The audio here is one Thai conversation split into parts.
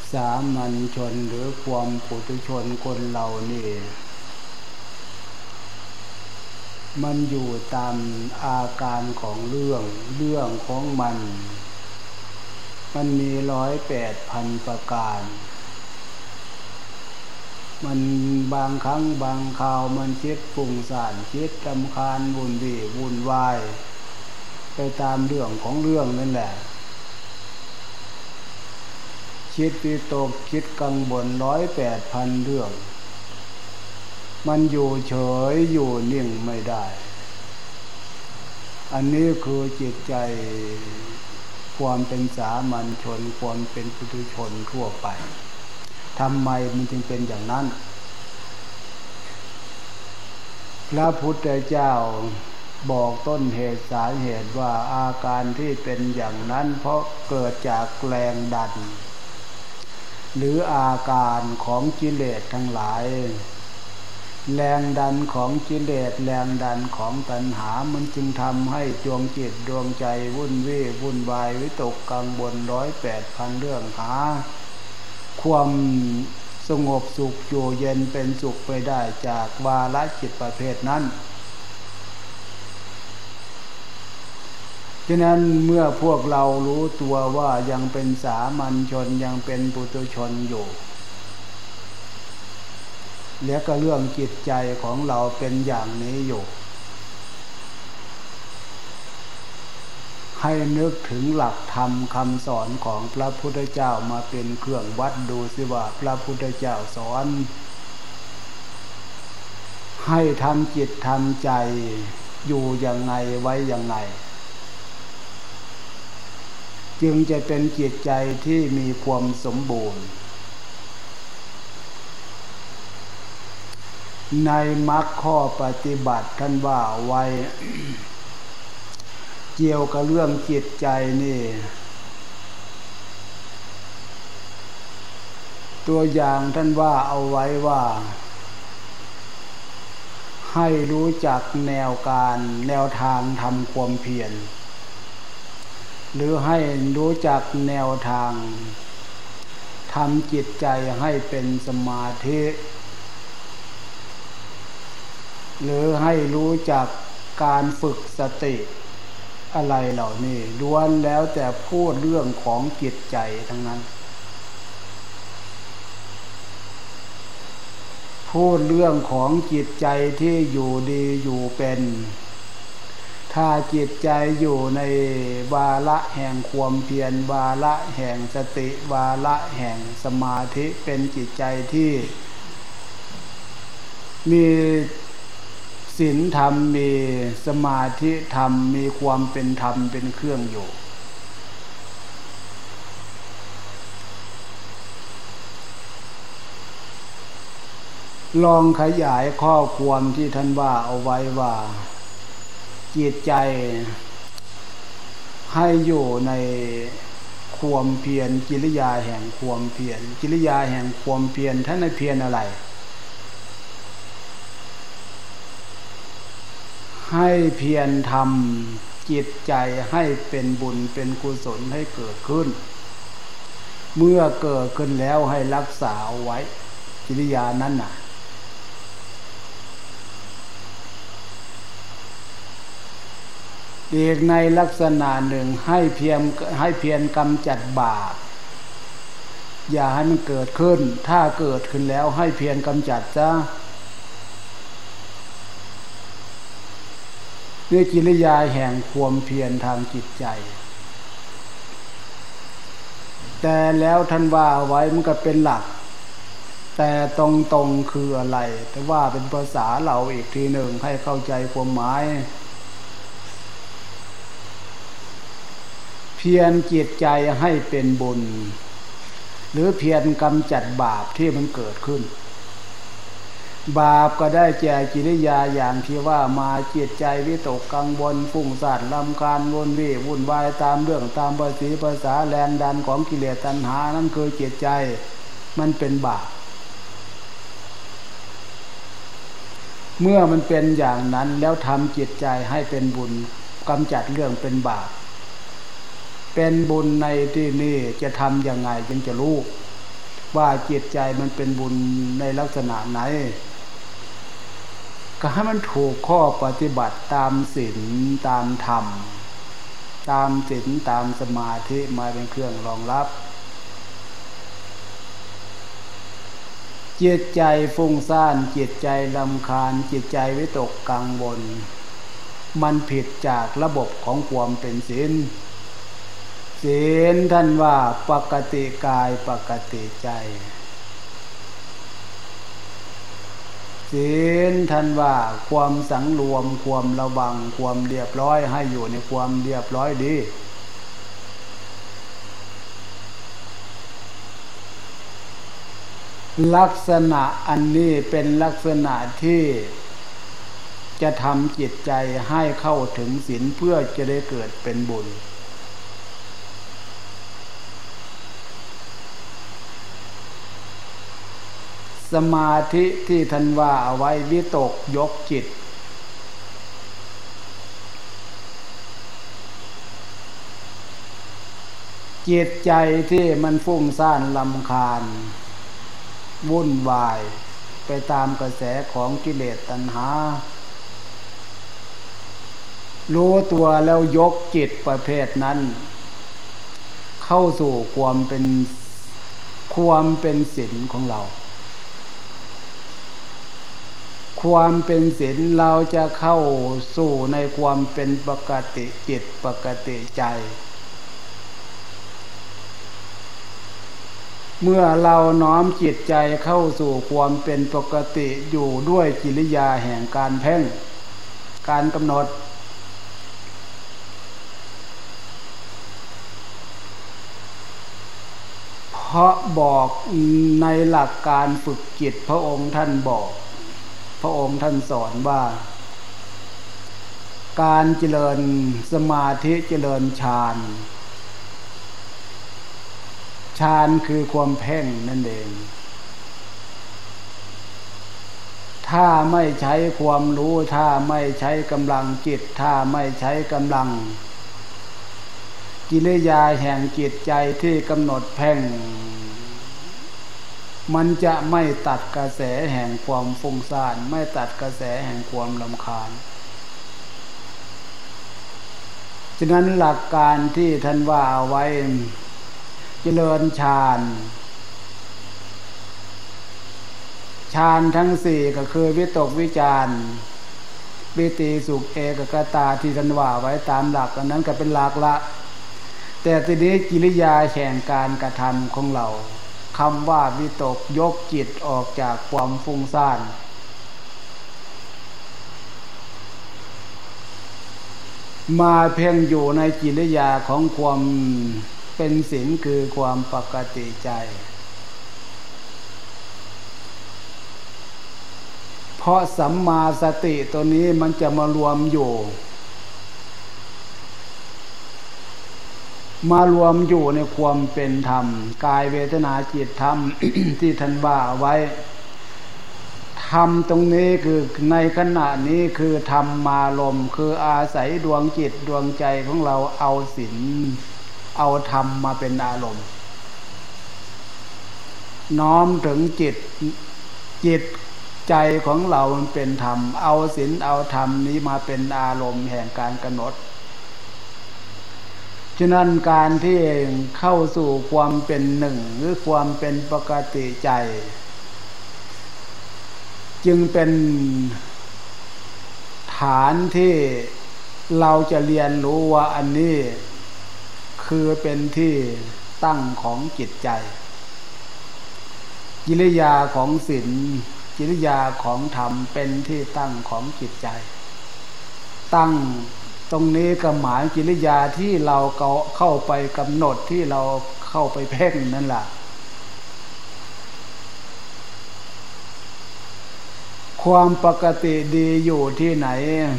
สามัญชนหรือความปุถุชนคนเรานี่มันอยู่ตามอาการของเรื่องของมันมี108,000ประการมันบางครั้งบางคราวมันคิดฟุ้งซ่านคิดรำคาญวุ่นวายไปตามเรื่องของเรื่องนั่นแหละคิดวิตกคิดกังวล108,000เรื่องมันอยู่เฉยอยู่นิ่งไม่ได้อันนี้คือจิตใจความเป็นสามัญชนความเป็นปุถุชนทั่วไปทำไมมันจึงเป็นอย่างนั้นพระพุทธเจ้าบอกต้นเหตุสาเหตุว่าอาการที่เป็นอย่างนั้นเพราะเกิดจากแรงดันหรืออาการของกิเลสทั้งหลายแรงดันของกิเลสแรงดันของตัณหามันจึงทำให้ดวงจิตดวงใจวุ่นวายวิตกกังวล108,000เรื่องหาความสงบสุขอยู่เย็นเป็นสุขไปได้จากวาระจิตประเภทนั้นฉะนั้นเมื่อพวกเรารู้ตัวว่ายังเป็นสามัญชนยังเป็นปุถุชนอยู่แล้วก็เรื่องจิตใจของเราเป็นอย่างนี้อยู่ให้นึกถึงหลักธรรมคำสอนของพระพุทธเจ้ามาเป็นเครื่องวัดดูสิว่าพระพุทธเจ้าสอนให้ทำจิตทำใจอยู่ยังไงไว้ยังไงจึงจะเป็นจิตใจที่มีความสมบูรณ์ในมรรคข้อปฏิบัติท่านว่าไว้ เกี่ยวกับเรื่องจิตใจนี่ตัวอย่างท่านว่าเอาไว้ว่าให้รู้จักแนวทางทำความเพียรหรือให้รู้จักแนวทางทำจิตใจให้เป็นสมาธิหรือให้รู้จักการฝึกสติอะไรเหล่านี้ล้วนแล้วแต่พูดเรื่องของจิตใจทั้งนั้นพูดเรื่องของจิตใจที่อยู่ดีอยู่เป็นถ้าจิตใจอยู่ในวาระแห่งความเพียรวาระแห่งสติวาระแห่งสมาธิเป็นจิตใจที่มีศีลธรรมมีสมาธิธรรมมีความเป็นธรรมเป็นเครื่องอยู่ลองขยายข้อความที่ท่านว่าเอาไว้ว่าจิตใจให้อยู่ในความเพียรกิริยาแห่งความเพียรกิริยาแห่งความเพียรท่านให้เพียรอะไรให้เพียรทำจิตใจให้เป็นบุญเป็นกุศลให้เกิดขึ้นเมื่อเกิดขึ้นแล้วให้รักษาเอาไว้กิริยานั้นน่ะอีกในลักษณะหนึ่งให้เพียรกำจัดบาปอย่าให้มันเกิดขึ้นถ้าเกิดขึ้นแล้วให้เพียรกำจัดซะด้วยกิริยาแห่งความเพียรทางจิตใจแต่แล้วท่านว่าไว้มันก็เป็นหลักแต่ตรงคืออะไรแต่ว่าเป็นภาษาเราอีกทีหนึ่งให้เข้าใจความหมายเพียรจิตใจให้เป็นบุญหรือเพียรกำจัดบาปที่มันเกิดขึ้นบาปก็ได้แก่กิริยาอย่างที่ว่ามาจิตใจวิตกกังวลฟุ้งซ่านรำคาญวุ่นวายตามเรื่องตามภาษาแรงดันของกิเลสตัณหานั่นคือจิตใจมันเป็นบาปเมื่อมันเป็นอย่างนั้นแล้วทำจิตใจให้เป็นบุญกำจัดเรื่องเป็นบาปเป็นบุญในที่นี้จะทำยังไงจึงจะรู้ว่าจิตใจมันเป็นบุญในลักษณะไหนก็ให้มันถูกข้อปฏิบัติตามศีลตามธรรมตามศีลตามสมาธิมาเป็นเครื่องรองรับจิตใจฟุ้งซ่านจิตใจรำคาญจิตใจวิตกกังวลมันผิดจากระบบของความเป็นศีลศีลท่านว่าปกติกายปกติใจศีลท่านว่าความสังรวมความระวังความเรียบร้อยให้อยู่ในความเรียบร้อยดีลักษณะอันนี้เป็นลักษณะที่จะทำจิตใจให้เข้าถึงศีลเพื่อจะได้เกิดเป็นบุญสมาธิที่ท่านว่าเอาไว้วิตกยกจิตจิตใจที่มันฟุ้งซ่านรำคาญวุ่นวายไปตามกระแสของกิเลสตัณหารู้ตัวแล้วยกจิตประเภทนั้นเข้าสู่ความเป็นศีลของเราความเป็นศีลเราจะเข้าสู่ในความเป็นปกติจิตปกติใจเมื่อเราน้อมจิตใจเข้าสู่ความเป็นปกติอยู่ด้วยกิริยาแห่งการเพ่งการกำหนดเพราะบอกในหลักการฝึกจิตพระองค์ท่านบอกพระองค์ท่านสอนว่าการเจริญสมาธิเจริญฌานคือความเพ่งนั่นเองถ้าไม่ใช้ความรู้ถ้าไม่ใช้กำลังจิตถ้าไม่ใช้กำลังกิริยาแห่งจิตใจที่กำหนดเพ่งมันจะไม่ตัดกระแสแห่งความฟุ้งซ่านไม่ตัดกระแสแห่งความรำคาญฉะนั้นหลักการที่ท่านว่าเอาไว้เจริญฌานทั้งสี่ก็คือวิตกวิจารปิติสุขเอกคตาที่ท่านว่าไว้ตามหลักอันนั้นก็เป็นหลักละแต่ทีนี้กิริยาแห่งการกระทำของเราคำว่าวิตกยกจิตออกจากความฟุ้งซ่านมาเพ่งอยู่ในกิริยาของความเป็นศีลคือความปกติใจเพราะสัมมาสติตัวนี้มันจะมารวมอยู่ในความเป็นธรรมกายเวทนาจิตธรรม ที่ท่านว่าไว้ธรรมตรงนี้คือในขณะนี้คือธรรมารมณ์คืออาศัยดวงจิตดวงใจของเราเอาศีลเอาธรรมมาเป็นอารมณ์น้อมถึงจิตใจของเรามันเป็นธรรมเอาศีลเอาธรรมนี้มาเป็นอารมณ์แห่งการกำหนดฉะนั้นการที่เข้าสู่ความเป็นหนึ่งหรือความเป็นปกติใจจึงเป็นฐานที่เราจะเรียนรู้ว่าอันนี้คือเป็นที่ตั้งของจิตใจกิริยาของศีลกิริยาของธรรมเป็นที่ตั้งของจิตใจตั้งตรงนี้ก็หมายกิริยาที่เราเข้าไปกำหนดที่เราเข้าไปเพ่งนั่นแหละความปกติดีอยู่ที่ไหน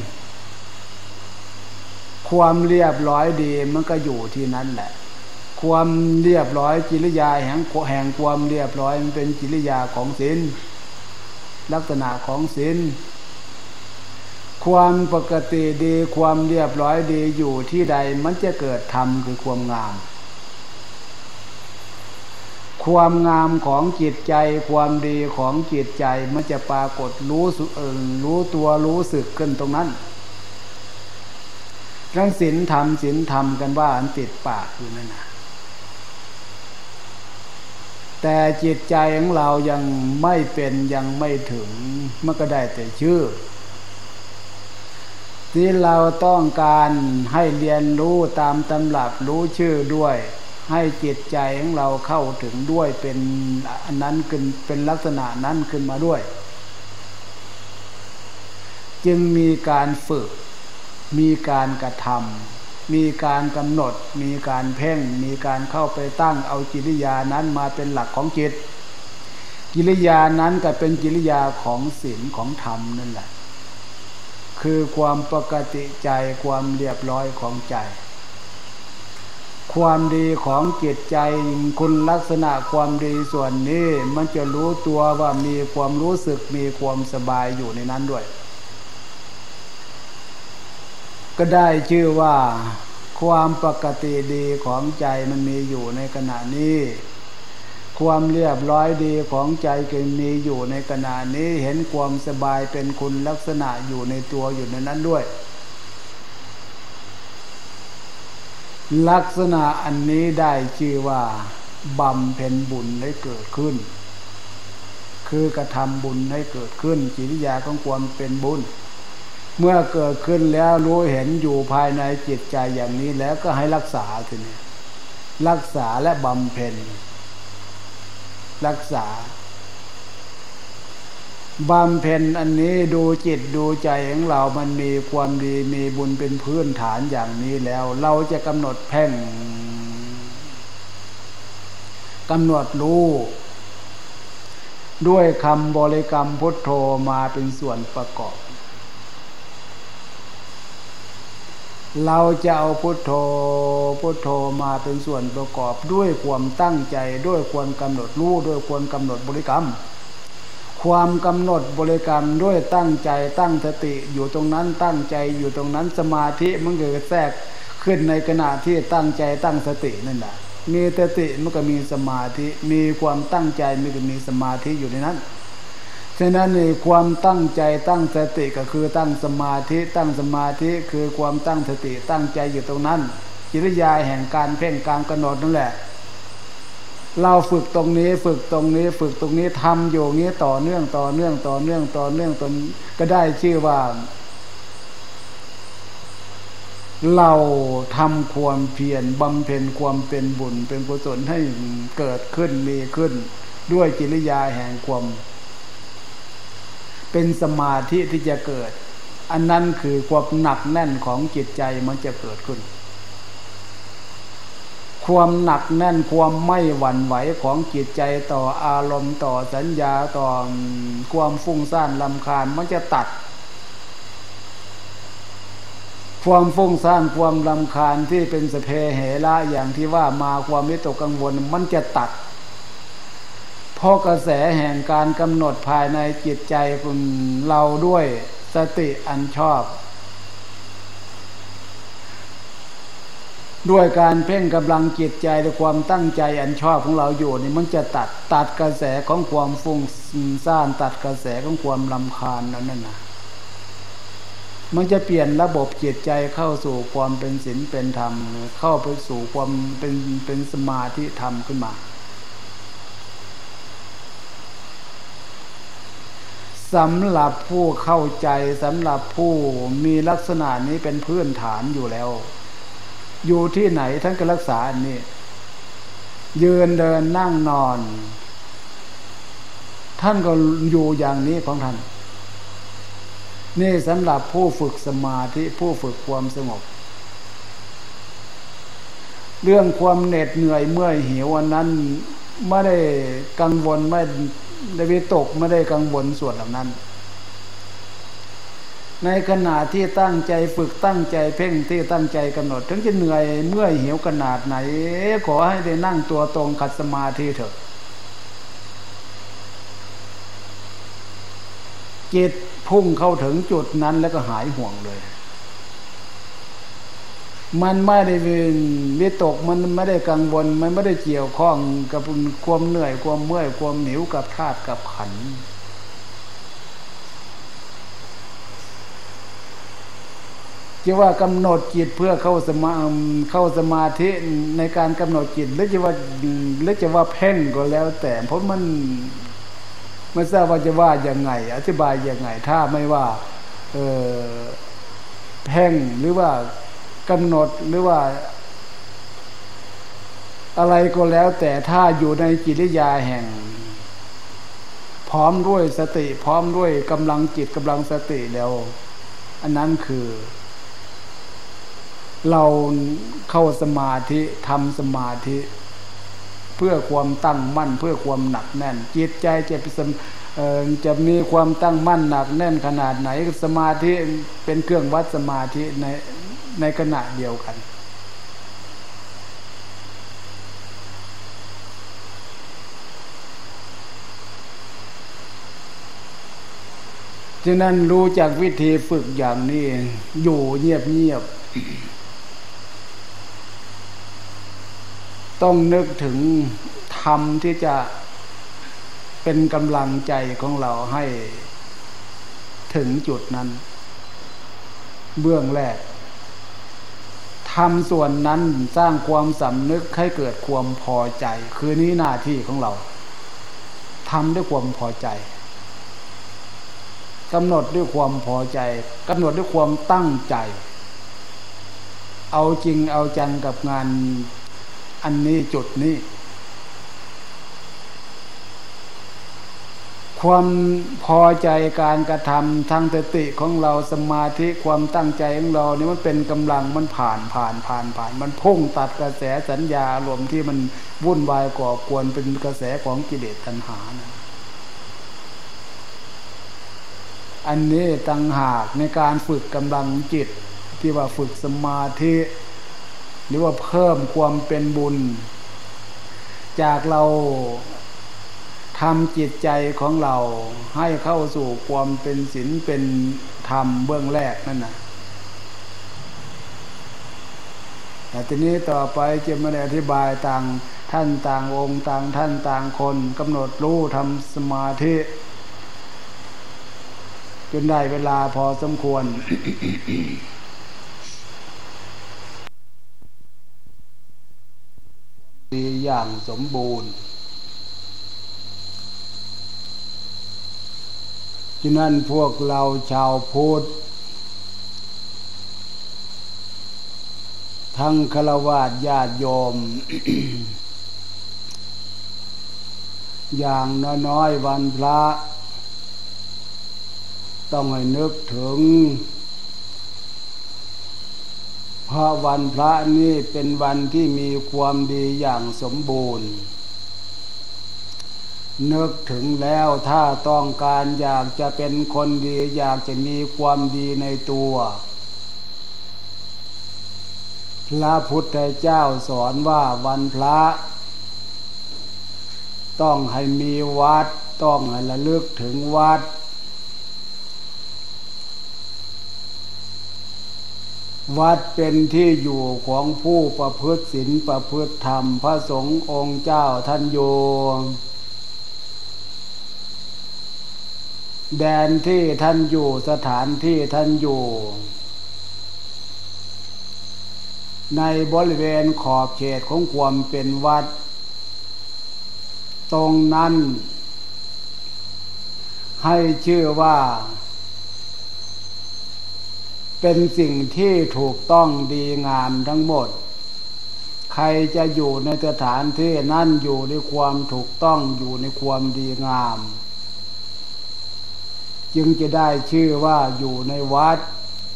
ความเรียบร้อยดีมันก็อยู่ที่นั่นแหละความเรียบร้อยกิริยาแห่งความเรียบร้อยมันเป็นกิริยาของศีลลักษณะของศีลความปกติดีความเรียบร้อยดีอยู่ที่ใดมันจะเกิดธรรมคือความงามคความงามของจิตใจความดีของจิตใจมันจะปรากฏรู้ตัวรู้สึกขึ้นตรงนั้นทั้งศีลธรรมกันว่าอันติดปากอยู่นั่นนะแต่จิตใจของเรายังไม่เป็นยังไม่ถึงมันก็ได้แต่ชื่อที่เราต้องการให้เรียนรู้ตามตำรับรู้ชื่อด้วยให้จิตใจของเราเข้าถึงด้วยเป็นอันนั้นขึ้นเป็นลักษณะนั้นขึ้นมาด้วยจึงมีการฝึกมีการกระทำมีการกำหนดมีการเพ่งมีการเข้าไปตั้งเอากิริยานั้นมาเป็นหลักของจิตกิริยานั้นก็เป็นกิริยาของศีลของธรรมนั่นแหละคือความปกติใจความเรียบร้อยของใจความดีของจิตใจคุณลักษณะความดีส่วนนี้มันจะรู้ตัวว่ามีความรู้สึกมีความสบายอยู่ในนั้นด้วยก็ได้ชื่อว่าความปกติดีของใจมันมีอยู่ในขณะนี้ความเรียบร้อยดีของใจก็มีอยู่ในขณะนี้เห็นความสบายเป็นคุณลักษณะอยู่ในตัวอยู่ในนั้นด้วยลักษณะอันนี้ได้ชื่อว่าบำเพ็ญบุญให้เกิดขึ้นคือกระทำบุญให้เกิดขึ้นกิริยาของความเป็นบุญเมื่อเกิดขึ้นแล้วรู้เห็นอยู่ภายในจิตใจอย่างนี้แล้วก็ให้รักษาทีนี้รักษาและบำเพ็ญรักษาบำเพ็ญอันนี้ดูจิตดูใจของเรามันมีความดีมีบุญเป็นพื้นฐานอย่างนี้แล้วเราจะกำหนดเพ่งกำหนดรู้ด้วยคำบริกรรมพุทโธมาเป็นส่วนประกอบเราจะเอาพุทโธมาเป็นส่วนประกอบด้วยความตั้งใจด้วยความกำหนดรู้ด้วยความกำหนดบริกรรมความกำหนดบริกรรมด้วยตั้งใจตั้งสติอยู่ตรงนั้นตั้งใจอยู่ตรงนั้นสมาธิมันเกิดแทรกขึ้นในขณะที่ตั้งใจตั้งสตินั่นแหละมีสติมันก็มีสมาธิมีความตั้งใจมันก็มีสมาธิอยู่ในนั้นฉะนั้นในความตั้งใจตั้งสติก็คือตั้งสมาธิตั้งสมาธิคือความตั้งสติตั้งใจอยู่ตรงนั้นกิริยาแห่งการเพ่งการกำหนดนั่นแหละเราฝึกตรงนี้ฝึกตรงนี้ฝึกตรงนี้ทำอยู่นี้ต่อเนื่องจนก็ได้ชื่อว่าเราทำความเพียรบำเพ็ญความเป็นบุญเป็นกุศลให้เกิดขึ้นมีขึ้นด้วยกิริยาแห่งความเป็นสมาธิที่จะเกิดอันนั้นคือความหนักแน่นของจิตใจมันจะเกิดขึ้นความหนักแน่นความไม่หวั่นไหวของจิตใจต่ออารมณ์ต่อสัญญาต่อความฟุ้งซ่านรำคาญมันจะตัดความฟุ้งซ่านความรำคาญที่เป็นสเพเหระอย่างที่ว่ามาความวิตกกังวลมันจะตัดเพราะกระแสแห่งการกำหนดภายในจิตใจของเราด้วยสติอันชอบด้วยการเพ่งกำลังจิตใจด้วยความตั้งใจอันชอบของเราอยู่นี่มันจะตัดกระแสของความฟุ้งซ่านตัดกระแสของความรำคาญนั่นน่ะมันจะเปลี่ยนระบบจิตใจเข้าสู่ความเป็นศีลเป็นธรรมเข้าไปสู่ความเป็นสมาธิธรรมขึ้นมาสำหรับผู้เข้าใจสำหรับผู้มีลักษณะนี้เป็นพื้นฐานอยู่แล้วอยู่ที่ไหนท่านก็รักษาอันนี้ยืนเดินนั่งนอนท่านก็อยู่อย่างนี้ของท่านนี่สำหรับผู้ฝึกสมาธิผู้ฝึกความสงบเรื่องความเหน็ดเหนื่อยเมื่อยหิววันนั้นไม่ได้กังวลไม่ได้วิตกไม่ได้กังวลส่วนเหล่านั้นในขณะที่ตั้งใจฝึกตั้งใจเพ่งที่ตั้งใจกำหนดถึงจะเหนื่อยเมื่อยหิวขนาดไหนขอให้ได้นั่งตัวตรงขัดสมาธิเถอะจิตพุ่งเข้าถึงจุดนั้นแล้วก็หายห่วงเลยมันไม่ได้วิตกมันไม่ได้กังวลมันไม่ได้เกี่ยวข้องกับความเหนื่อยความเมื่อยความหิวกับธาตุกับขันธ์จะว่ากำหนดจิตเพื่อเข้าสมาธิในการกำหนดจิตหรือจะว่าเพ่งก็แล้วแต่เพราะมันไม่ทราบว่าจะว่ายังไงอธิบายยังไงถ้าไม่ว่าเพ่งหรือว่ากำหนดหรือว่าอะไรก็แล้วแต่ถ้าอยู่ในกิริยาแห่งพร้อมด้วยสติพร้อมด้วยกำลังจิตกำลังสติแล้วอันนั้นคือเราเข้าสมาธิทำสมาธิเพื่อความตั้งมั่นเพื่อความหนักแน่นจิตใจจะมีความตั้งมั่นหนักแน่นขนาดไหนสมาธิเป็นเครื่องวัดสมาธิในขณะเดียวกันฉะนั้นรู้จักวิธีฝึกอย่างนี้อยู่เงียบต้องนึกถึงธรรมที่จะเป็นกำลังใจของเราให้ถึงจุดนั้นเบื้องแรกทำส่วนนั้นสร้างความสำนึกให้เกิดความพอใจคือนี้หน้าที่ของเราทำด้วยความพอใจกำหนดด้วยความพอใจกำหนดด้วยความตั้งใจเอาจริงเอาจังกับงานอันนี้จุดนี้ความพอใจการกระทำทางสติของเราสมาธิความตั้งใจของเรานี่มันเป็นกำลังมันผ่านมันพุ่งตัดกระแสสัญญาอารมณ์ที่มันวุ่นวายก่อกวนเป็นกระแสของกิเลสตัณหานะอันนี้ต่างหากในการฝึกกำลังจิตที่ว่าฝึกสมาธิหรือว่าเพิ่มความเป็นบุญจากเราทำจิตใจของเราให้เข้าสู่ความเป็นศีลเป็นธรรมเบื้องแรกนั่นน่ะแต่ทีนี้ต่อไปจะไม่ได้อธิบายต่างท่านต่างองค์ต่างท่านต่างคนกำหนดรู้ทำสมาธิจนได้เวลาพอสมควร ดีอย่างสมบูรณ์ฉะนั้นพวกเราชาวพุทธทั้งฆราวาสญาติโยม อย่างน้อยๆวันพระต้องให้นึกถึงเพราะวันพระนี้เป็นวันที่มีความดีอย่างสมบูรณ์นึกถึงแล้วถ้าต้องการอยากจะเป็นคนดีอยากจะมีความดีในตัวพระพุทธเจ้าสอนว่าวันพระต้องให้มีวัดต้องให้ระลึกถึงวัดวัดเป็นที่อยู่ของผู้ประพฤติศีลประพฤติธรรมพระสงฆ์องค์เจ้าท่านอยู่แดนที่ท่านอยู่สถานที่ท่านอยู่ในบริเวณขอบเขตของความเป็นวัดตรงนั้นให้ชื่อว่าเป็นสิ่งที่ถูกต้องดีงามทั้งหมดใครจะอยู่ในสถานที่นั้นอยู่ในความถูกต้องอยู่ในความดีงามจึงจะได้ชื่อว่าอยู่ในวัด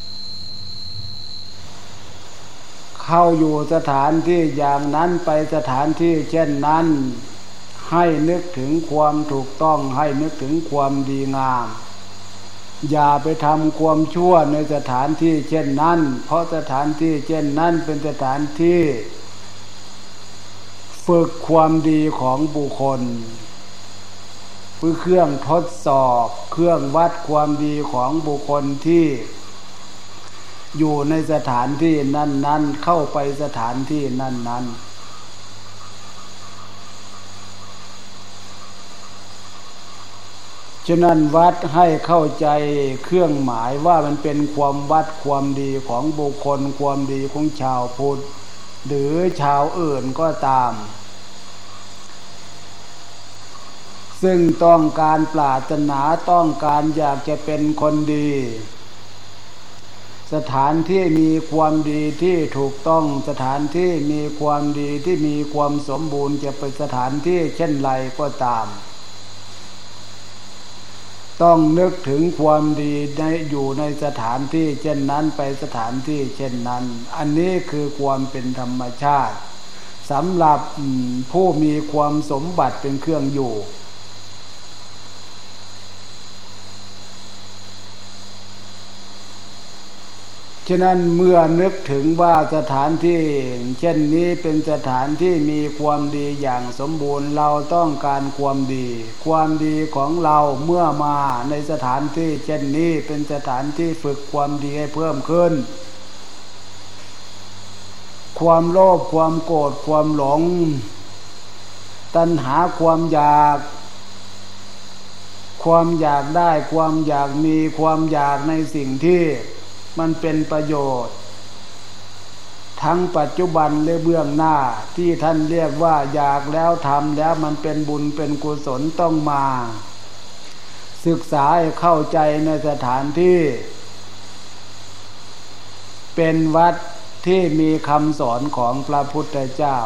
เข้าอยู่สถานที่อย่างนั้นไปสถานที่เช่นนั้นให้นึกถึงความถูกต้องให้นึกถึงความดีงามอย่าไปทำความชั่วในสถานที่เช่นนั้นเพราะสถานที่เช่นนั้นเป็นสถานที่ฝึกความดีของบุคคลคือเครื่องทดสอบเครื่องวัดความดีของบุคคลที่อยู่ในสถานที่นั้นๆเข้าไปสถานที่นั้นๆฉะนั้นวัดให้เข้าใจเครื่องหมายว่ามันเป็นความวัดความดีของบุคคลความดีของชาวพุทธหรือชาวอื่นก็ตามซึ่งต้องการปรารถนาต้องการอยากจะเป็นคนดีสถานที่มีความดีที่ถูกต้องสถานที่มีความดีที่มีความสมบูรณ์จะเป็นสถานที่เช่นไรก็ตามต้องนึกถึงความดีอยู่ในสถานที่เช่นนั้นไปสถานที่เช่นนั้นอันนี้คือความเป็นธรรมชาติสำหรับผู้มีความสมบัติเป็นเครื่องอยู่ฉะนั้นเมื่อนึกถึงว่าสถานที่เช่นนี้เป็นสถานที่มีความดีอย่างสมบูรณ์เราต้องการความดีความดีของเราเมื่อมาในสถานที่เช่นนี้เป็นสถานที่ฝึกความดีให้เพิ่มขึ้นความโลภความโกรธความหลงตัณหาความอยากได้ความอยากมีความอยากในสิ่งที่มันเป็นประโยชน์ทั้งปัจจุบันและเบื้องหน้าที่ท่านเรียกว่าอยากแล้วทำแล้วมันเป็นบุญเป็นกุศลต้องมาศึกษาให้เข้าใจในสถานที่เป็นวัดที่มีคำสอนของพระพุทธเจ้า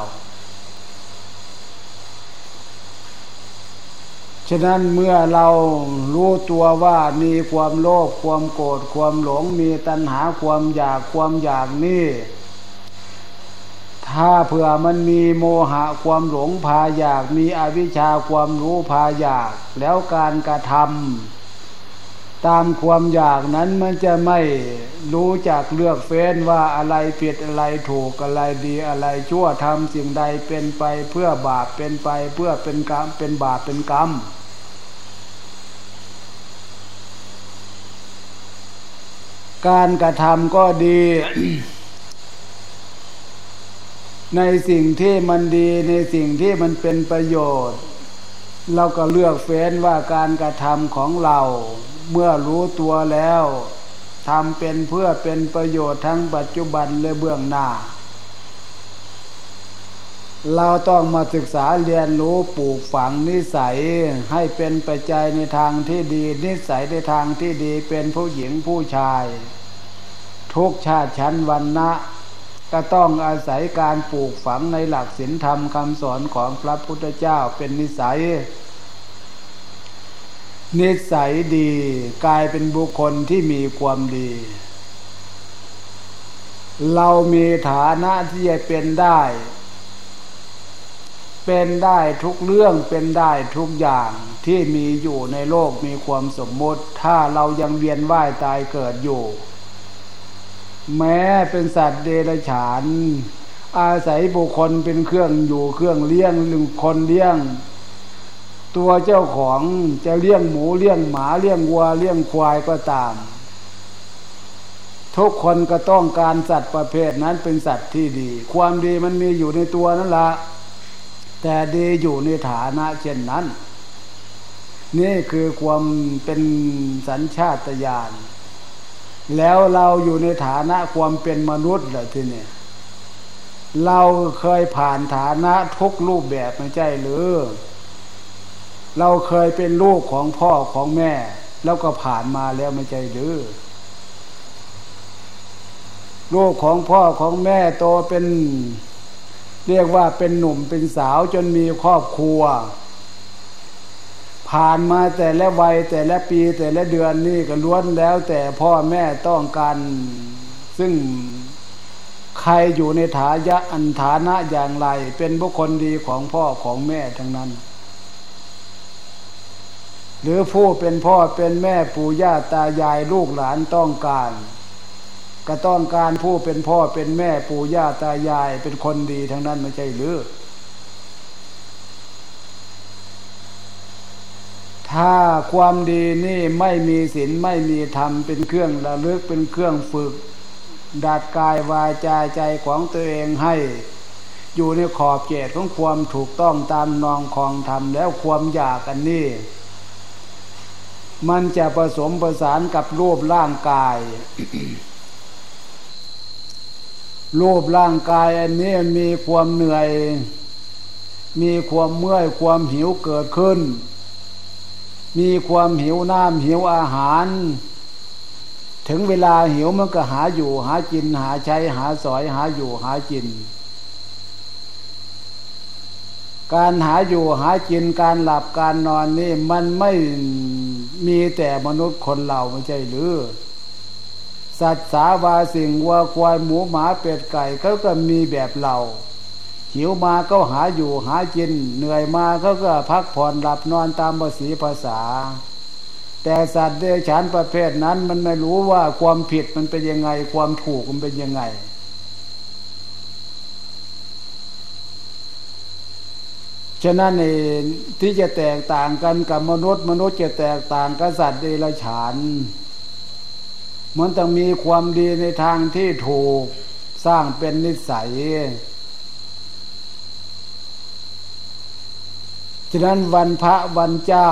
ฉะนั้นเมื่อเรารู้ตัวว่ามีความโลภความโกรธความหลงมีตัณหาความอยากนี่ถ้าเผื่อมันมีโมหะความหลงพาอยากมีอวิชชาความรู้พาอยากแล้วการกระทำตามความอยากนั้นมันจะไม่รู้จักเลือกเฟ้นว่าอะไรผิดอะไรถูกอะไรดีอะไรชั่วทำสิ่งใดเป็นไปเพื่อบาปเป็นไปเพื่อเป็นกรรมเป็นบาปเป็นกรรมการกระทำก็ดี ในสิ่งที่มันดีในสิ่งที่มันเป็นประโยชน์เราก็เลือกเฟ้นว่าการกระทำของเราเมื่อรู้ตัวแล้วทำเป็นเพื่อเป็นประโยชน์ทั้งปัจจุบันและเบื้องหน้าเราต้องมาศึกษาเรียนรู้ปลูกฝังนิสัยให้เป็นปัจจัยในทางที่ดีนิสัยในทางที่ดีเป็นผู้หญิงผู้ชายทุกชาติชั้นวรรณะก็ต้องอาศัยการปลูกฝังในหลักศีลธรรมคำสอนของพระพุทธเจ้าเป็นนิสัยดีกลายเป็นบุคคลที่มีความดีเรามีฐานะที่จะเป็นได้ทุกเรื่องเป็นได้ทุกอย่างที่มีอยู่ในโลกมีความสมมติถ้าเรายังเวียนว่ายตายเกิดอยู่แม้เป็นสัตว์เดรัจฉานอาศัยบุคคลเป็นเครื่องอยู่เครื่องเลี้ยงหรือคนเลี้ยงตัวเจ้าของจะเลี้ยงหมูเลี้ยงหมาเลี้ยงวัวเลี้ยงควายก็ตามทุกคนก็ต้องการสัตว์ประเภทนั้นเป็นสัตว์ที่ดีความดีมันมีอยู่ในตัวนั่นละแต่ดีอยู่ในฐานะเช่นนั้นนี่คือความเป็นสัญชาตญาณแล้วเราอยู่ในฐานะความเป็นมนุษย์เหรอทีนี้เราเคยผ่านฐานะทุกรูปแบบไม่ใช่หรือเราเคยเป็นลูกของพ่อของแม่แล้วก็ผ่านมาแล้วไม่ใช่หรือลูกของพ่อของแม่โตเป็นเรียกว่าเป็นหนุ่มเป็นสาวจนมีครอบครัวผ่านมาแต่ละวัยแต่ละปีแต่ละเดือนนี่ก็ล้วนแล้วแต่พ่อแม่ต้องการซึ่งใครอยู่ในฐานะอย่างไรเป็นบุคคลดีของพ่อของแม่ทั้งนั้นหรือผู้เป็นพ่อเป็นแม่ปู่ย่าตายายลูกหลานต้องการก็ต้องการผู้เป็นพ่อเป็นแม่ปู่ย่าตายายเป็นคนดีทั้งนั้นไม่ใช่หรือถ้าความดีนี่ไม่มีศีลไม่มีธรรมเป็นเครื่องระลึกเป็นเครื่องฝึกดัดกายวาจาใจของตัวเองให้อยู่ในขอบเขตของความถูกต้องตามนองคองธรรมแล้วความอยากอันนี้มันจะผสมประสานกับรูปร่างกาย รูปร่างกายอันนี้มีความเหนื่อยมีความเมื่อยความหิวเกิดขึ้นมีความหิวน้ำหิวอาหารถึงเวลาหิวมันก็หาอยู่หากินหาใช้หาสอยหาอยู่หากินการหาอยู่หากินการหลับการนอนนี่มันไม่มีแต่มนุษย์คนเราไม่ใช่หรือสัตว์สาวาสิ่งวัวควายหมูหมาเป็ดไก่เขาก็มีแบบเราหิวมาก็หาอยู่หากินเหนื่อยมาเขาก็พักผ่อนหลับนอนตามภาษาแต่สัตว์เดรัจฉานประเภทนั้นมันไม่รู้ว่าความผิดมันเป็นยังไงความถูกมันเป็นยังไงฉะนั้นที่จะแตกต่างกันกับมนุษย์จะแตกต่างกับสัตว์เดรัจฉานมันต้องมีความดีในทางที่ถูกสร้างเป็นนิสัยฉะนั้นวันพระวันเจ้า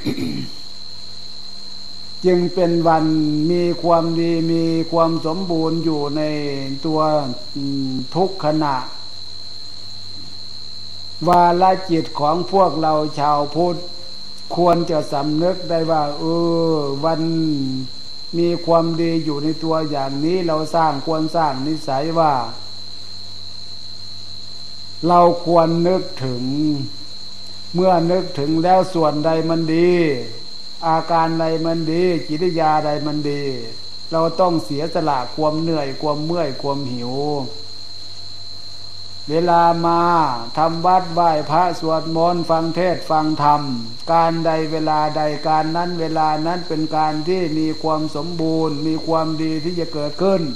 จึงเป็นวันมีความดีมีความสมบูรณ์อยู่ในตัวทุกขณะวาระจิตของพวกเราชาวพุทธควรจะสำนึกได้ว่าวันมีความดีอยู่ในตัวอย่างนี้เราควรสร้างนิสัยว่าเราควรนึกถึงเมื่อนึกถึงแล้วส่วนใดมันดีอาการใดมันดีกิริยาใดมันดีเราต้องเสียสละความเหนื่อยความเมื่อยความหิวเวลามาทำวัดไหว้พระสวดมนต์ฟังเทศน์ฟังธรรมการใดเวลาใดการนั้นเวลานั้นเป็นการที่มีความสมบูรณ์มีความดีที่จะเกิดขึ้น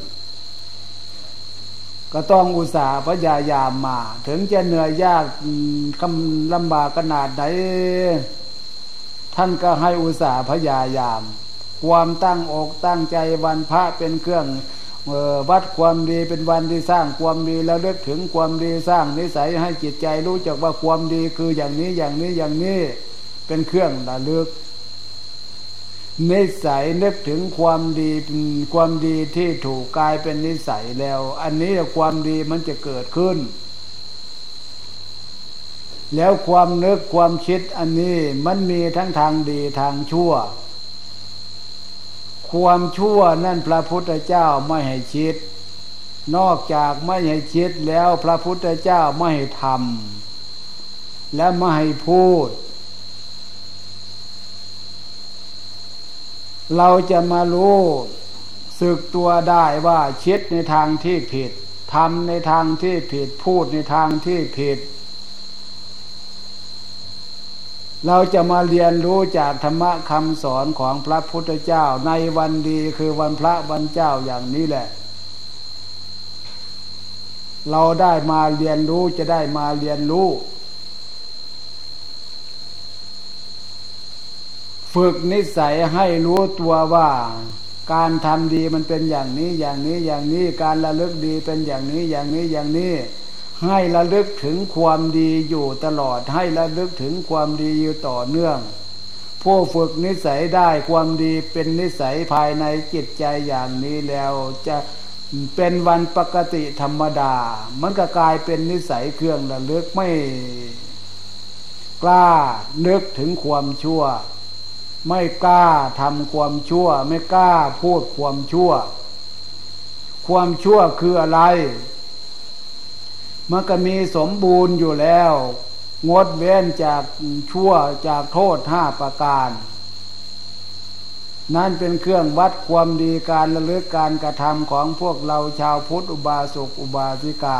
ก็ต้องอุตส่าห์พยายามมาถึงจะเหนื่อยยากลำบากขนาดไหนท่านก็ให้อุตส่าห์พยายามความตั้งอกตั้งใจวันพระเป็นเครื่องวัดความดีเป็นวันที่สร้างความดีแล้วเลิกถึงความดีสร้างนิสัยให้จิตใจรู้จักว่าความดีคืออย่างนี้อย่างนี้อย่างนี้เป็นเครื่องระลึกนิสัยนึกถึงความดีที่ถูกกลายเป็นนิสัยแล้วอันนี้ความดีมันจะเกิดขึ้นแล้วความนึกความคิดอันนี้มันมีทั้งทางดีทางชั่วความชั่วนั่นพระพุทธเจ้าไม่ให้คิดนอกจากไม่ให้คิดแล้วพระพุทธเจ้าไม่ให้ทำและไม่ให้พูดเราจะมารู้สึกตัวได้ว่าคิดในทางที่ผิดทำในทางที่ผิดพูดในทางที่ผิดเราจะมาเรียนรู้จากธรรมะคำสอนของพระพุทธเจ้าในวันดีคือวันพระวันเจ้าอย่างนี้แหละเราได้มาเรียนรู้จะได้มาเรียนรู้ฝึกนิสัยให้รู้ตัวว่าการทำดีมันเป็นอย่างนี้อย่างนี้อย่างนี้การระลึกดีเป็นอย่างนี้อย่างนี้อย่างนี้ให้ระลึกถึงความดีอยู่ตลอดให้ระลึกถึงความดีอยู่ต่อเนื่องผู้ฝึกนิสัยได้ความดีเป็นนิสัยภายในจิตใจอย่างนี้แล้วจะเป็นวันปกติธรรมดามันก็กลายเป็นนิสัยเครื่องระลึกไม่กล้านึกถึงความชั่วไม่กล้าทำความชั่วไม่กล้าพูดความชั่วความชั่วคืออะไรมันก็มีสมบูรณ์อยู่แล้วงดเว้นจากชั่วจากโทษ5ประการนั่นเป็นเครื่องวัดความดีการระลึกการกระทำของพวกเราชาวพุทธอุบาสกอุบาสิกา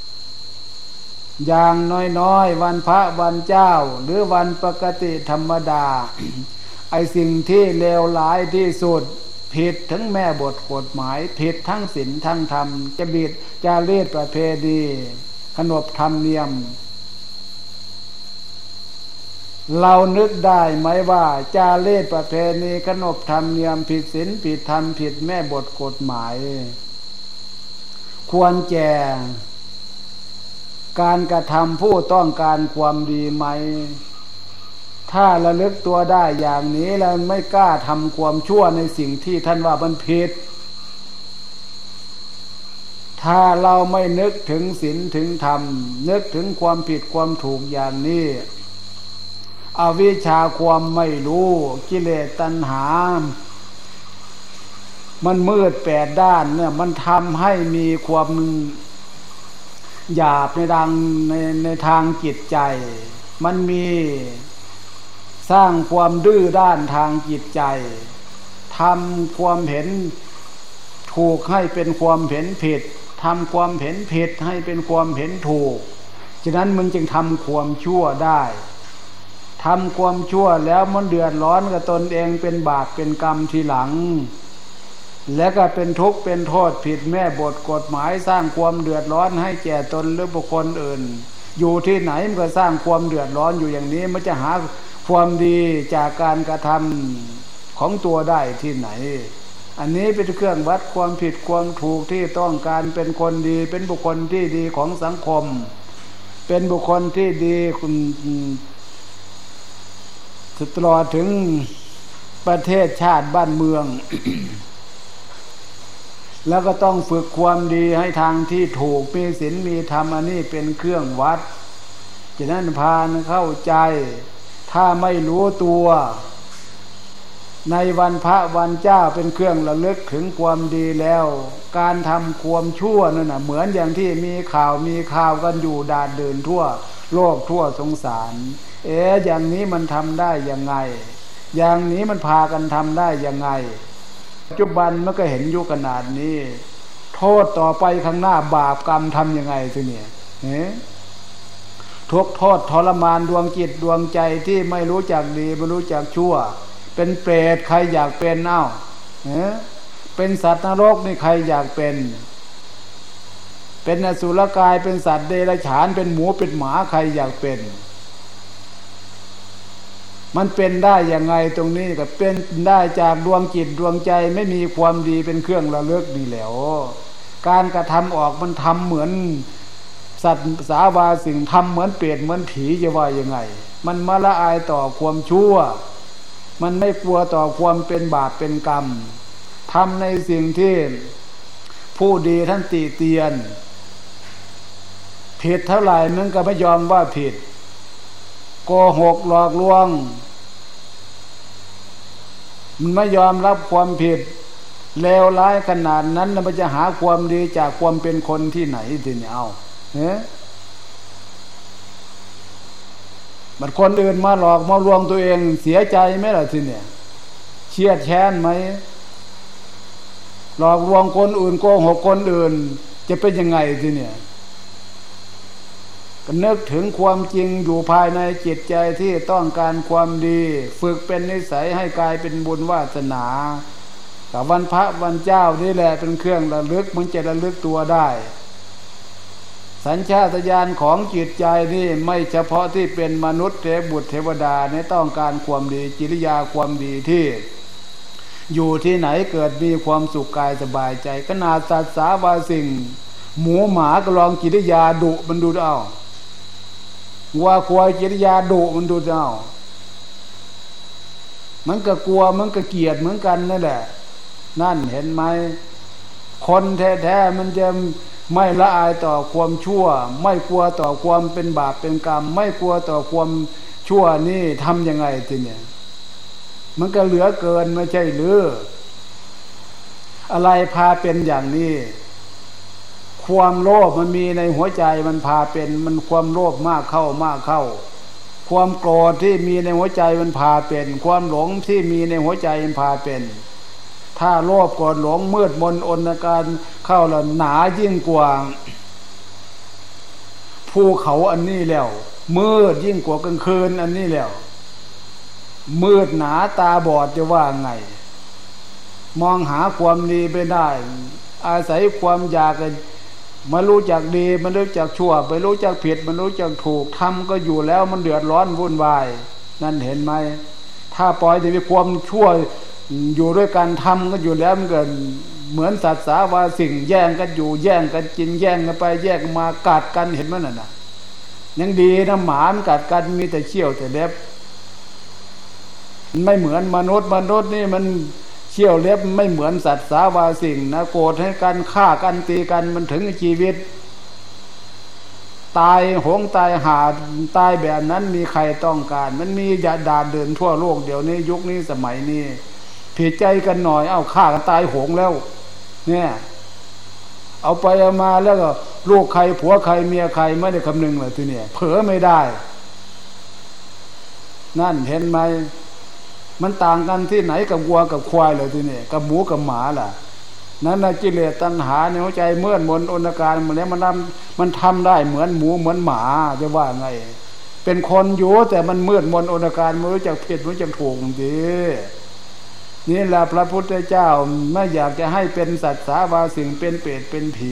อย่างน้อยๆวันพระวันเจ้าหรือวันปกติธรรมดา ไอ้สิ่งที่เลวร้ายที่สุดผิดทั้งแม่บทกฎหมายผิดทั้งศีลทั้งธรรมจะบิดจารีตประเพณีขนบธรรมเนียมเรานึกได้ไหมว่าจารีตประเพณีขนบธรรมเนียมผิดศีลผิดธรรมผิดแม่บทกฎหมายควรแก่การกระทำผู้ต้องการความดีไหมถ้าระลึกตัวได้อย่างนี้แล้วไม่กล้าทำความชั่วในสิ่งที่ท่านว่ามันผิดถ้าเราไม่นึกถึงศีลถึงธรรมนึกถึงความผิดความถูกอย่างนี้อวิชชาความไม่รู้กิเลสตัณหามันมืดแปดด้านเนี่ยมันทำให้มีความหยาบในทางจิตใจมันมีสร้างความดื้อด้านทางจิตใจทำความเห็นถูกให้เป็นความเห็นผิดทำความเห็นผิดให้เป็นความเห็นถูกฉะนั้นมันจึงทำความชั่วได้ทำความชั่วแล้วมันเดือดร้อนกับตนเองเป็นบาปเป็นกรรมทีหลังและก็เป็นทุกข์เป็นโทษผิดแม่บทกฎหมายสร้างความเดือดร้อนให้แก่ตนหรือบุคคลอื่นอยู่ที่ไหนมันก็สร้างความเดือดร้อนอยู่อย่างนี้มันจะหาความดีจากการกระทำของตัวได้ที่ไหนอันนี้เป็นเครื่องวัดความผิดความถูกที่ต้องการเป็นคนดีเป็นบุคคลที่ดีของสังคมเป็นบุคคลที่ดีตลอดถึงประเทศชาติบ้านเมือง แล้วก็ต้องฝึกความดีให้ทางที่ถูกมีศีลมีธรรมอันนี้เป็นเครื่องวัดฉะนั้นพาเข้าใจถ้าไม่รู้ตัวในวันพระวันเจ้าเป็นเครื่องระลึกถึงความดีแล้วการทำความชั่วนั่นน่ะเหมือนอย่างที่มีข่าวกันอยู่ดาดเดินทั่วโลกทั่วสงสารอย่างนี้มันทำได้ยังไงอย่างนี้มันพากันทำได้ยังไงปัจจุบันมันก็เห็นอยู่ขนาดนี้โทษต่อไปข้างหน้าบาปกรรมทำยังไงสิเนี่ยทุกข์โทษทรมานดวงจิตดวงใจที่ไม่รู้จักดีไม่รู้จักชั่วเป็นเปรตใครอยากเป็นเป็นสัตว์นรกนี่ใครอยากเป็นอสุรกายเป็นสัตว์เดรัจฉานเป็นหมูเป็นหมาใครอยากเป็นมันเป็นได้ยังไงตรงนี้ก็เป็นได้จากดวงจิตดวงใจไม่มีความดีเป็นเครื่องระลึกนี่แหละการกระทำออกมันทำเหมือนสัตว์สาวาสิ่งทำเหมือนเปรตเหมือนผีจะว่ายังไงมันมาละอายต่อความชั่วมันไม่กลัวต่อความเป็นบาปเป็นกรรมทำในสิ่งที่ผู้ดีท่านติเตียนผิดเท่าไหร่มันก็ไม่ยอมว่าผิดโกหกหลอกลวงมันไม่ยอมรับความผิดเลวร้ายขนาดนั้นมันจะหาความดีจากความเป็นคนที่ไหนทีนี้เอาบัดคนอื่นมาหลอกมาลวงตัวเองเสียใจไหมล่ะทีเนี่ยเชียดแค้นไหมหลอกลวงคนอื่นโกหกคนอื่นจะเป็นยังไงทีเนี่ยก็นึกถึงความจริงอยู่ภายในจิตใจที่ต้องการความดีฝึกเป็นนิสัยให้กลายเป็นบุญวาสนาแต่วันพระวันเจ้านี่แหละเป็นเครื่องระลึกมันจะระลึกตัวได้สัญชาตญาณของจิตใจนี่ไม่เฉพาะที่เป็นมนุษย์เทพบุตรเทวดาเนี่ยต้องการความดีกิริยาความดีที่อยู่ที่ไหนเกิดมีความสุขกายสบายใจขนาดสัตว์สาวาสิ่งหมูหมาก็ลองกิริยาดุมันดูเอาวัวควายกิริยาดุมันดูเอามันก็กลัวมันก็เกลียดเหมือนกันนั่นแหละนั่นเห็นไหมคนแท้ๆมันจะไม่ละอายต่อความชั่วไม่กลัวต่อความเป็นบาปเป็นกรรมไม่กลัวต่อความชั่วนี่ทำยังไงทีเนี่ยมันก็เหลือเกินไม่ใช่หรืออะไรพาเป็นอย่างนี้ความโลภมันมีในหัวใจมันพาเป็นมันความโลภมากเข้ความโกรธที่มีในหัวใจมันพาเป็นความหลงที่มีในหัวใจมันพาเป็นถ้าโลภโกรธหลงมืดมนอนการเข้าแล้วหนายิ่งกว่าภูเขาอันนี้แล้วมืดยิ่งกว่ากลางคืนอันนี้แล้วมืดหนาตาบอดจะว่าไงมองหาความดีไม่ได้อาศัยความอยากมารู้จักดีมันรู้จักชั่วไปรู้จักผิดมันรู้จักถูกทำก็อยู่แล้วมันเดือดร้อนวุ่นวายนั่นเห็นไหมถ้าปล่อยให้มีความชั่วอยู่ด้วยกันทำก็อยู่แล้วมันก็เหมือนสัตว์สาวาสิ่งแย่งกันอยู่แย่งกันกินแย่งกันไปแย่งมากัดกันเห็นมั้ยน่ะยังดีนะหมามันกัดกันมีแต่เขี้ยวแต่เล็บไม่เหมือนมนุษย์นี่มันเขี้ยวเล็บไม่เหมือนสัตว์สาวาสิ่งนะโกรธให้กันฆ่ากันตีกันมันถึงชีวิตตายโหงตายหาตายแบบนั้นมีใครต้องการมันมียาดาเดินทั่วโลกเดี๋ยวนี้ยุคนี้สมัยนี้ผิดใจกันหน่อยเอาฆ่ากันตายโหงแล้วเนี่ยเอาไปเอามาแล้วก็ลูกใครผัวใครเมียใครไม่ได้คำนึงเลยทีนี้เผลอไม่ได้นั่นเห็นไหมมันต่างกันที่ไหนกับวัวกับควายเลยทีนี้กับหมูกับหมาล่ะนั้นกิเลสตัณหาในหัวใจเมื่อนมนอนการมันแล้วมันทำได้เหมือนหมูเหมือนหมาจะว่าไงเป็นคนอยู่แต่มันมืดมนอนการไม่รู้จักผิดไม่รู้จักถูกดีนี่แหละพระพุทธเจ้าไม่อยากจะให้เป็นสัตว์สาวาสิ่งเป็นเปรตเป็นผี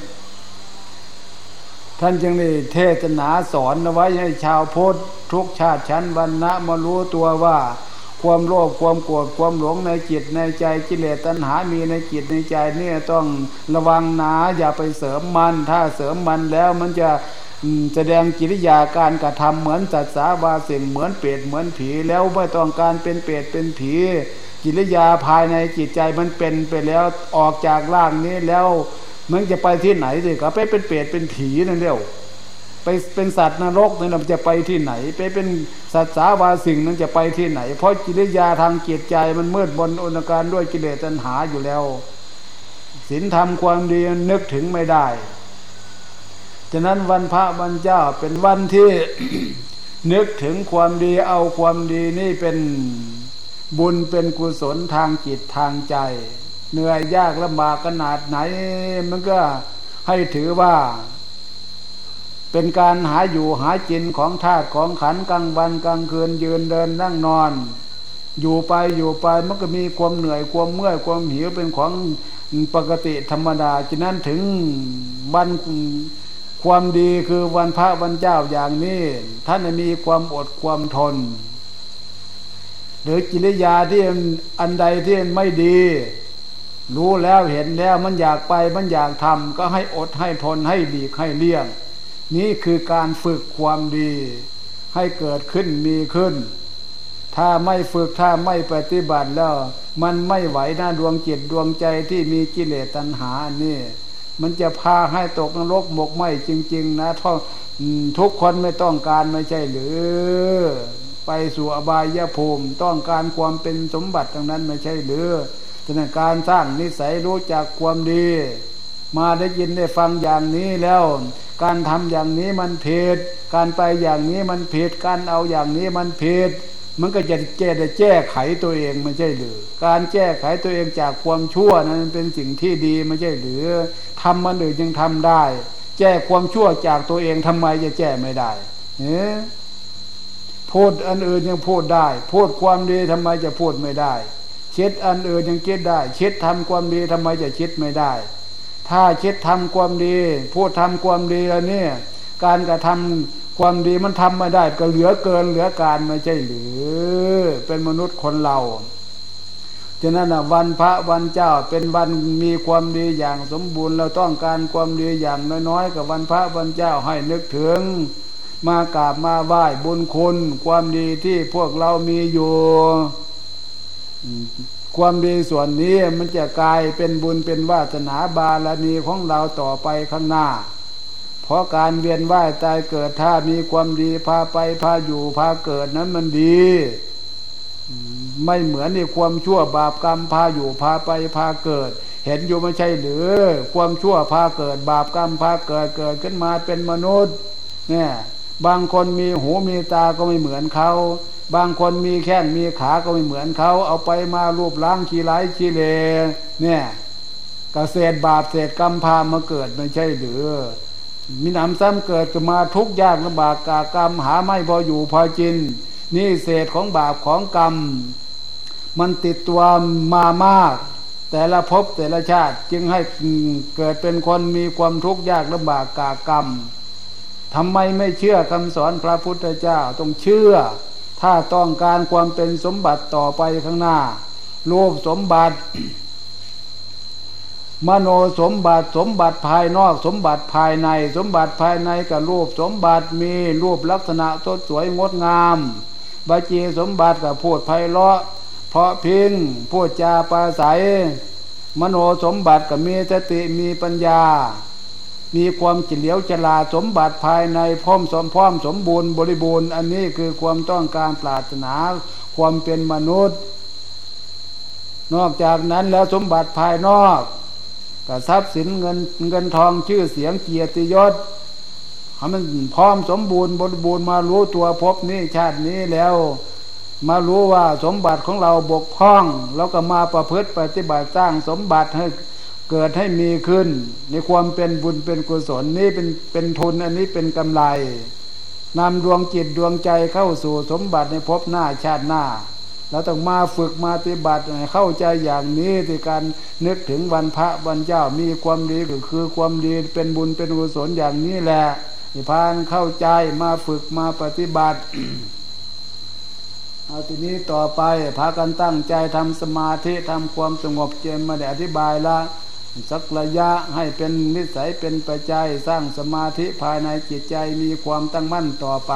ท่านจึงได้เทศนาสอนเอาไว้ให้ชาวพุทธทุกชาติชั้นวรรณะมารู้ตัวว่าความโลภความโกรธความหลงในจิตในใจกิเลสตัณหามีในจิตในใจเนี่ยต้องระวังนะอย่าไปเสริมมันถ้าเสริมมันแล้วมันจะแสดงกิริยาการกระทำเหมือนสัตว์สาวาสิ่งเหมือนเปรตเหมือนผีแล้วไม่ต้องการเป็นเปรตเป็นผีกิริยาภายในจิตใจมันเป็นไปแล้วออกจากร่างนี้แล้วมันจะไปที่ไหนสิก็ไปเป็นเปรตเป็นผีนั่นเดียวไปเป็นสัตว์นรกนั่นจะไปที่ไหนไปเป็นสัตว์สาวาสิ่งนั้นจะไปที่ไหนเพราะกิริยาทางจิตใจมันมืดมนอนการด้วยกิเลสตัณหาอยู่แล้วศีลธรรมความดีนึกถึงไม่ได้ฉะนั้นวันพระวันเจ้าเป็นวันที่ นึกถึงความดีเอาความดีนี่เป็นบุญเป็นกุศลทางจิตทางใจเหนื่อยยากลำบากขนาดไหนมันก็ให้ถือว่าเป็นการหาอยู่หากินของธาตุของขันธ์กลางวันกลางคืนยืนเดินนั่งนอนอยู่ไปมันก็มีความเหนื่อยความเมื่อยความหิวเป็นของปกติธรรมดาฉะนั้นถึงวันความดีคือวันพระวันเจ้าอย่างนี้ท่านมีความอดความทนหรือกิริยาที่อันใดที่ไม่ดีรู้แล้วเห็นแล้วมันอยากไปมันอยากทำก็ให้อดให้ทนให้ดีให้เลี่ยงนี่คือการฝึกความดีให้เกิดขึ้นมีขึ้นถ้าไม่ฝึกถ้าไม่ปฏิบัติแล้วมันไม่ไหวหน้าดวงจิตดวงใจที่มีกิเลสตัณหานี่มันจะพาให้ตกนรกหมกไหม้จริงๆนะทุกคนไม่ต้องการไม่ใช่หรือไปสู่อบายภูมิต้องการความเป็นสมบัติทั้งนั้นไม่ใช่หรือฉะนั้นการสร้างนิสัยรู้จักความดีมาได้ยินได้ฟังอย่างนี้แล้วการทำอย่างนี้มันผิดการไปอย่างนี้มันผิดการเอาอย่างนี้มันผิดมันก็จะแก้ไขตัวเองไม่ใช่หรือการแก้ไขตัวเองจากความชั่วนั้นเป็นสิ่งที่ดีไม่ใช่หรือทำมันอื่นยังทำได้แก้ความชั่วจากตัวเองทำไมจะแก้ไม่ได้พูดอันอื่นยังพูดได้พูดความดีทำไมจะพูดไม่ได้คิดอันอื่นยังคิดได้คิดทำความดีทำไมจะคิดไม่ได้ถ้าคิดทำความดีพูดทำความดีแล้วเนี่ยการกระทำความดีมันทำไม่ได้ก็เหลือเกินเหลือการไม่ใช่หรือเป็นมนุษย์คนเราฉะนั้นวันพระวันเจ้าเป็นวันมีความดีอย่างสมบูรณ์เราต้องการความดีอย่างน้อยๆกับวันพระวันเจ้าให้นึกถึงมากราบมาไหว้บุญคุณความดีที่พวกเรามีอยู่ความดีส่วนนี้มันจะกลายเป็นบุญเป็นวาสนาบารมีของเราต่อไปข้างหน้าเพราะการเวียนว่ายตายเกิดถ้ามีความดีพาไปพาอยู่พาเกิดนั้นมันดีไม่เหมือนในความชั่วบาปกรรมพาอยู่พาไปพาเกิดเห็นอยู่ไม่ใช่หรือความชั่วพาเกิดบาปกรรมพาเกิดขึ้นมาเป็นมนุษย์เนี่ยบางคนมีหูมีตาก็ไม่เหมือนเขาบางคนมีแข้งมีขาก็ไม่เหมือนเขาเอาไปมารูปล้างขี้ร้ายขี้เลเนี่ยกเศษบาปเศษกรรมพามาเกิดไม่ใช่หรือมีหนำซ้ำเกิดก็มาทุกข์ยากลำบากกากรรมหาไม่พออยู่พอกินนี่เศษของบาปของกรรมมันติดตัวมามากแต่ละภพแต่ละชาติจึงให้เกิดเป็นคนมีความทุกข์ยากลำบากกากรรมทำไมไม่เชื่อคำสอนพระพุทธเจ้าต้องเชื่อถ้าต้องการความเป็นสมบัติต่อไปข้างหน้ารูปสมบัติมโนสมบัติสมบัติภายนอกสมบัติภายในสมบัติภายในกับรูปสมบัติมีรูปลักษณะสดสวยงดงามวจีสมบัติกับพูดไพเราะเพราะพิงพูดจาปราศัยมโนสมบัติกับมีสติมีปัญญามีความเฉลียวฉลาดสมบัติภายในพร้อมสมบูรณ์บริบูรณ์อันนี้คือความต้องการปรารถนาความเป็นมนุษย์นอกจากนั้นแล้วสมบัติภายนอกกับทรัพย์สินเงินทองชื่อเสียงเกียรติยศให้มันพร้อมสมบูรณ์บริบูรณ์มารู้ตัวพบนี้ชาตินี้แล้วมารู้ว่าสมบัติของเราบกพร่องแล้วก็มาประพฤติปฏิบัติสร้างสมบัติให้เกิดให้มีขึ้นในความเป็นบุญเป็นกุศลนี้เป็นทุนอันนี้เป็นกำไรนำดวงจิตดวงใจเข้าสู่สมบัติในภพหน้าชาติหน้าเราต้องมาฝึกมาปฏิบัติให้เข้าใจอย่างนี้ในการนึกถึงวันพระวันเจ้ามีความดีก็คือความดีเป็นบุญเป็นกุศลอย่างนี้แหละพานเข้าใจมาฝึกมาปฏิบัติ เอาทีนี้ต่อไปพากันตั้งใจทำสมาธิทำความสงบเจมมาได้อธิบายละสักระยะให้เป็นนิสัยเป็นปัจจัยสร้างสมาธิภายในจิตใจมีความตั้งมั่นต่อไป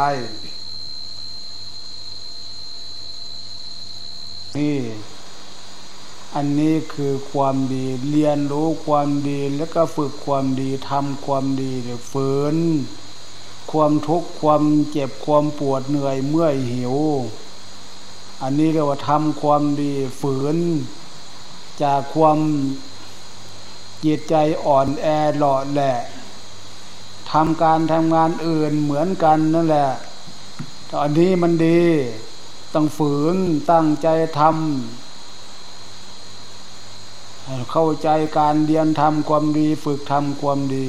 นี่อันนี้คือความดีเรียนรู้ความดีแล้วก็ฝึกความดีทำความดีฝืนความทุกข์ความเจ็บความปวดเหนื่อยเมื่อยหิวอันนี้เรียกว่าทำความดีฝืนจากความจิตใจอ่อนแอหล่อแหละทำการทำงานอื่นเหมือนกันนั่นแหละแต่อันนี้มันดีต้องฝืนตั้งใจทำเข้าใจการเรียนทำความดีฝึกทำความดี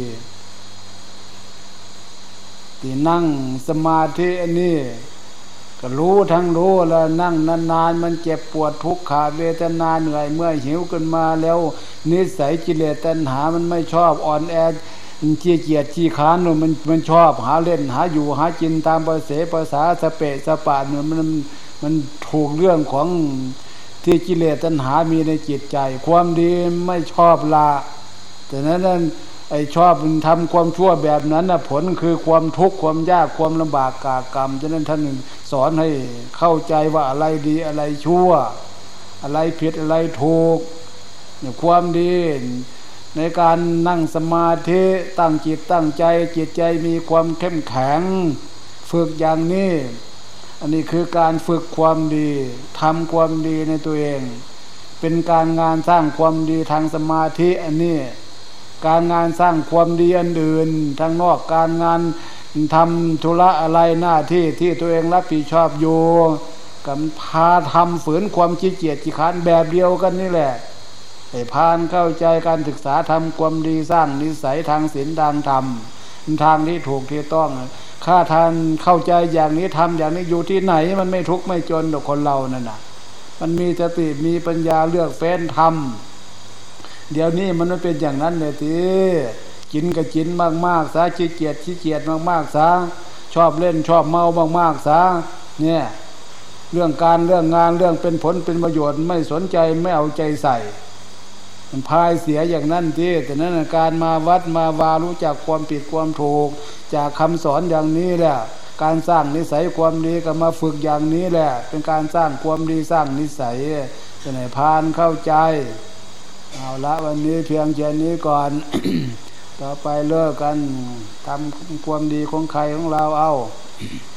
ที่นั่งสมาธิอันนี้ก็รู้ทั้งรู้แล้วนั่งนานๆมันเจ็บปวดทุกข์ขาเวทนาเหนื่อยเมื่อยหิวขึ้นมาแล้วนิสัยกิเลสตัณหามันไม่ชอบอ่อนแอขี้เกียจขี้ค้านมันชอบหาเล่นหาอยู่หากินตามภาษาสเปะสปะเนี่ยมันถูกเรื่องของที่กิเลสตัณหามีในจิตใจความดีไม่ชอบละแต่นั้นไอ้ชอบทำความชั่วแบบนั้นผลคือความทุกข์ความยากความลำบากกากรรมฉะนั้นท่านสอนให้เข้าใจว่าอะไรดีอะไรชั่วอะไรผิดอะไรถูกเนี่ยความดีในการนั่งสมาธิตั้งจิตตั้งใจจิตใจมีความเข้มแข็งฝึกอย่างนี้อันนี้คือการฝึกความดีทำความดีในตัวเองเป็นการงานสร้างความดีทางสมาธิอันนี้การงานสร้างความดีอันอื่นทางนอกการงานทำธุระอะไรหน้าที่ที่ตัวเองรับผิดชอบอยู่กับพาทำฝืนความขี้เกียจขี้ค้านแบบเดียวกันนี่แหละให้พานเข้าใจการศึกษาทำความดีสร้างนิสัยทางศีลทางธรรมทางที่ถูกที่ต้องข้าทานเข้าใจอย่างนี้ทำอย่างนี้อยู่ที่ไหนมันไม่ทุกข์ไม่จนหรอกคนเรานั่นน่ะมันมีสติมีปัญญาเลือกเฟ้นทำเดี๋ยวนี้มันไม่เป็นอย่างนั้นเลยทีกินก็กินมากๆซะขี้เกียจมากๆซะชอบเล่นชอบเมามากๆซะเนี่ยเรื่องการเรื่องงานเรื่องเป็นผลเป็นประโยชน์ไม่สนใจไม่เอาใจใส่มันพายเสียอย่างนั้นทีแต่นั้นการมาวัดมาวารู้จักความผิดความถูกจากคำสอนอย่างนี้แหละการสร้างนิสัยความดีก็มาฝึกอย่างนี้แหละเป็นการสร้างความดีสร้างนิสัยจะไหนพานเข้าใจเอาละวันนี้เพียงแค่นี้ก่อน ต่อไปเลิกกันทำความดีของใครของเราเอา